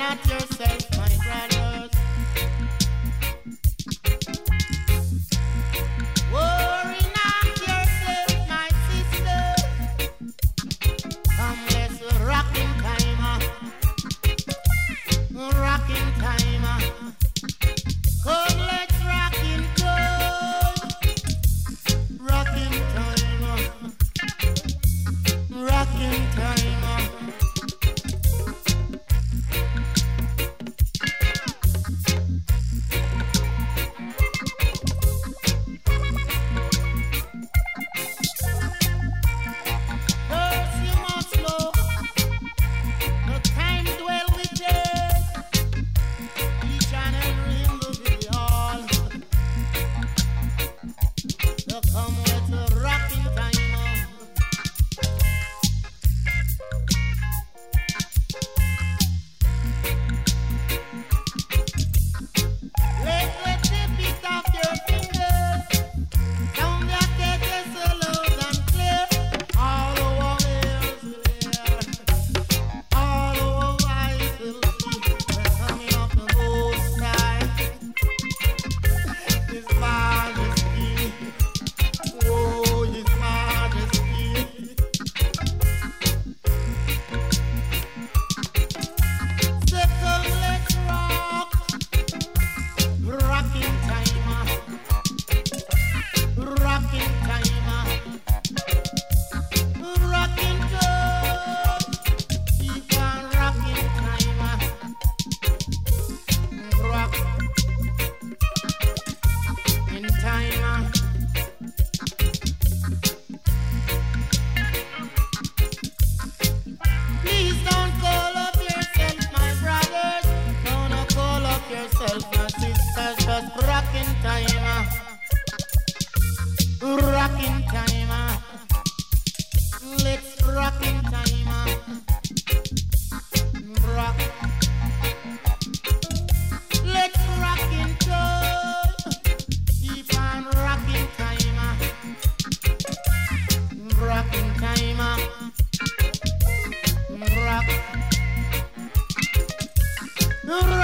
not yourself, my brothers. Worry not yourself, my sisters. Come, let's rock in time. Rock in time. Come, let's rock in time. Rock in time. Rock in time. First you must know the time dwell within each and every individual. So come with the rocking time. Let the beat of your fingers sound like it is so loud and clear. All over hills will hear, all over eyes will see the coming of the Most High. His Majesty, oh, His Majesty. So come, let's rock, rocking time, rocking time, rocking time. Keep on rocking time, rock in time. Please don't call up yourself, my brothers. Don't call up yourself, my sisters. Just rock in time. Rock in time. Let's rock in time. Rock. Let's rock in time. Keep on rocking time. Rock in time. Rock.